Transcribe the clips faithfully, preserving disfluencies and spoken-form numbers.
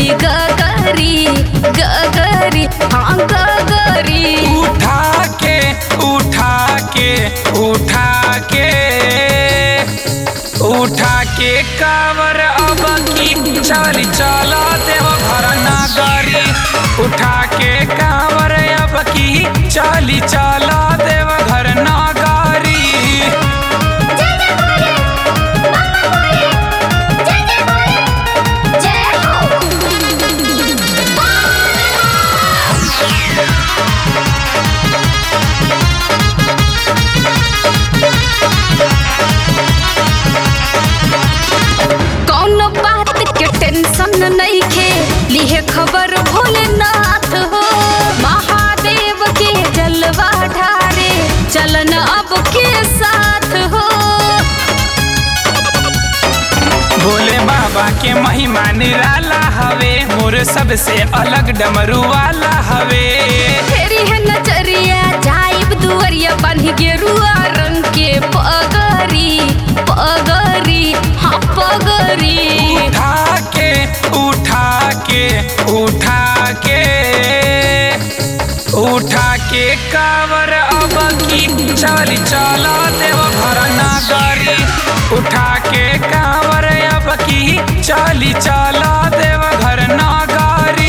दुई गगरी गगरी हाँ गगरी। उठा के उठा के उठा के उठा के कावर अब की चली चला देव घर नगरी। उठा के कावर अब की चली चला देव घर नगरी। कौनो बात के टेंशन नहीं खे लिहे खबर भोलेनाथ हो। महादेव के जलवा ढारे चलन अब के साथ हो। भोले बाबा के महिमा निराला हवे मोर सबसे अलग डमरू वाला हवे। फेरी है नजरिया जाइब दुवरिया बन गेरुआ रंग के पगरी पगरी हाँ पगरी। उठा के उठा के उठा के उठा के कावर अब की चली चला देव घर नगरी। उठा के कावर अब की चली चला देव घर नगरी।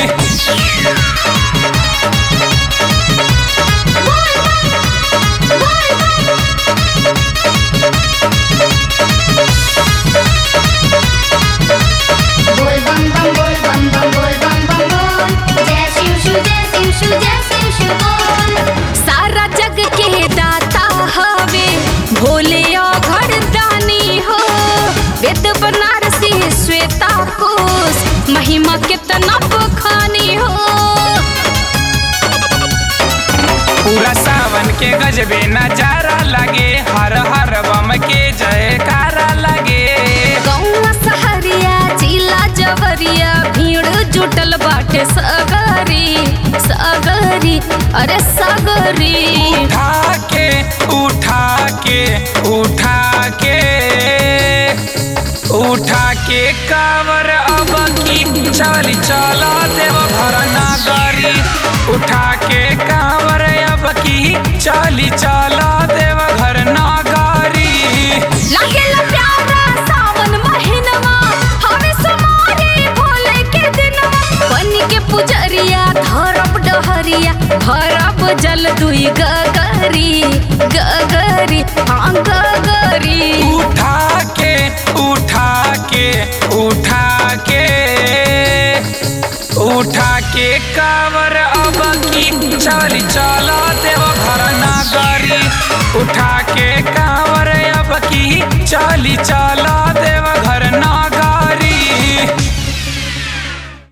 बोल बम बम बोल बम बम बोल बम बम बोल जय शिव शिव जय शिव शिव जय शिव शिव बोल। सारा जग के दाता हवे भोले घड़ दानी हो। वेद बनारसी श्वेता कोश महिमा कितना बखानी हो। पूरा सावन के गजबे नजारा लगे हर हर बम के जयकारा लगे। गौवा सहरिया जिला जवरिया भीड़ जुटल बाटे सगरी सगरी अरे सगरी। उठा के उठा के उठा के उठा के कावर अब की चली चला देव घर नगरी। उठा के कावर अब की चली चला देव घर नगरी। लागेला प्यारा सावन महीनवा हमें समारे भोले के दिनवा। बन के पुजरिया धरब डहरिया भरब जल दुई गगरी गगरी हाँ गगरी। उठा के उठा के उठा के उठा के कावर अब की चली चला देव घर नगरी। उठा के कावर अब की चली चला देव घर नगरी।